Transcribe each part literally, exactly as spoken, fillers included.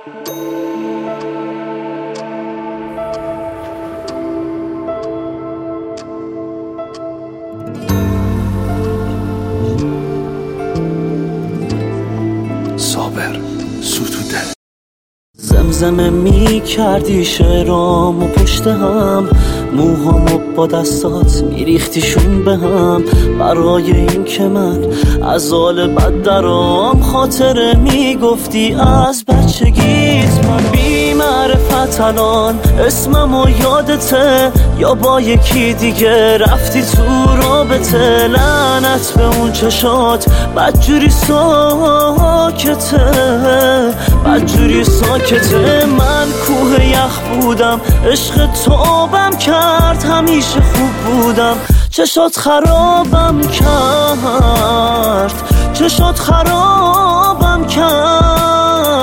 صابر ستوده. زمزمه می کردی شعرام و پشت هم، موهامو با دستات میریختیشون به هم، برای این که من از حال بد درام خاطره میگفتی از بچگیت. من بی معرفت الان اسممو یادته یا با یکی دیگه رفتی تو رابطه؟ لعنت به اون چشات بدجوری ساکته، بدجوری ساکته. من کوه یخ بودم، عشق تو آبم کرد، همیشه خوب بودم، چشات خرابم کرد، چشات خرابم کرد.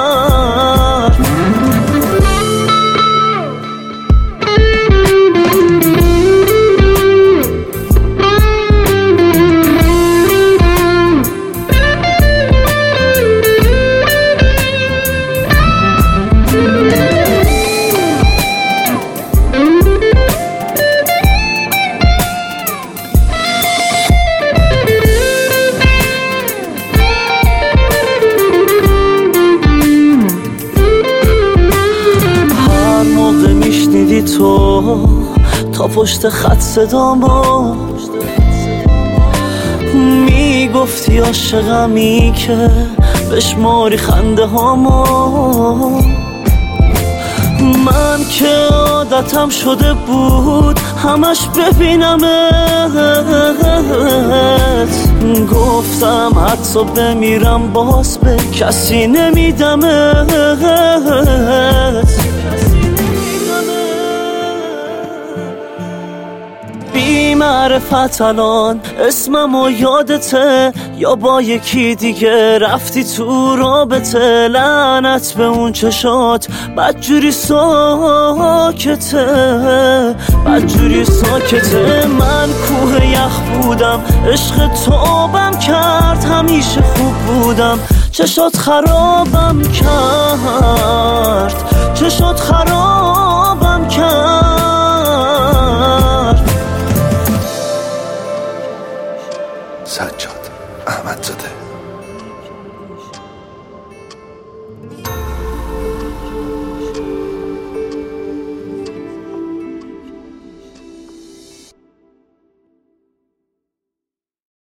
تو تا پشت خط صدامو میگفتی عاشقمی که بشماری خنده هامو. من که عادتم شده بود همش ببینمت، گفتم حتی بمیرم باز به کسی نمیدمت. بی معرفت الان اسممو یادته یا با یکی دیگه رفتی تو رابطه؟ لعنت به اون چشات بدجوری ساکته، بدجوری ساکته. من کوه یخ بودم، عشق تو آبم کرد، همیشه خوب بودم، چشات خرابم کرد، چشات خرابم کرد. سجاد احمدزاده.